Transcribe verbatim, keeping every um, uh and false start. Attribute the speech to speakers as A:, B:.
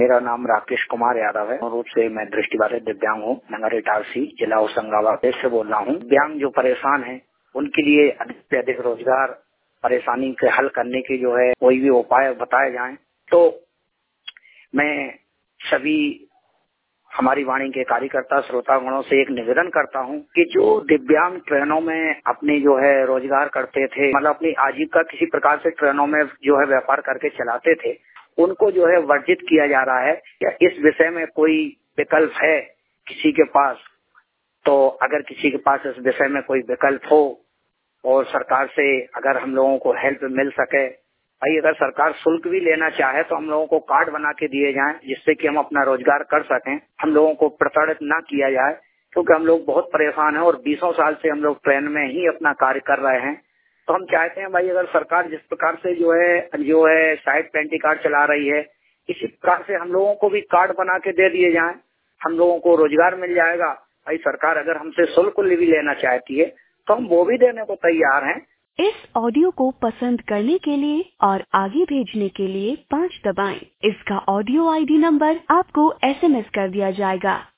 A: मेरा नाम राकेश कुमार यादव है और रूप से मैं दृष्टिबाधित दिव्यांग हूँ। नगर इटारसी जिला होशंगाबाद से बोल रहा हूँ। दिव्यांग जो परेशान हैं उनके लिए अधिक से अधिक रोजगार परेशानी के हल करने की जो है कोई भी उपाय बताए जाएं। तो मैं सभी हमारी वाणी के कार्यकर्ता श्रोतागणों से एक निवेदन करता हूं कि जो दिव्यांग ट्रेनों में अपने जो है रोजगार करते थे, मतलब अपनी आजीविका किसी प्रकार से ट्रेनों में जो है व्यापार करके चलाते थे, उनको जो है वर्जित किया जा रहा है। क्या इस विषय में कोई विकल्प है किसी के पास? तो अगर किसी के पास इस विषय में कोई विकल्प हो और सरकार से अगर हम लोगों को हेल्प मिल सके, भाई अगर सरकार शुल्क भी लेना चाहे तो हम लोगों को कार्ड बना के दिए जाएं जिससे कि हम अपना रोजगार कर सकें, हम लोगों को प्रताड़ित ना किया जाए, क्योंकि हम लोग बहुत परेशान हैं और बीसों साल से हम लोग ट्रेन में ही अपना कार्य कर रहे हैं। तो हम चाहते हैं भाई अगर सरकार जिस प्रकार से जो है जो है साइड पेंटी कार्ड चला रही है, इसी प्रकार से हम लोगों को भी कार्ड बना के दे दिए जाए, हम लोगों को रोजगार मिल जाएगा। भाई सरकार अगर हमसे शुल्क भी लेना चाहती है तो हम वो भी देने को तैयार हैं।
B: इस ऑडियो को पसंद करने के लिए और आगे भेजने के लिए पाँच दबाएं। इसका ऑडियो आईडी नंबर आपको एसएमएस कर दिया जाएगा।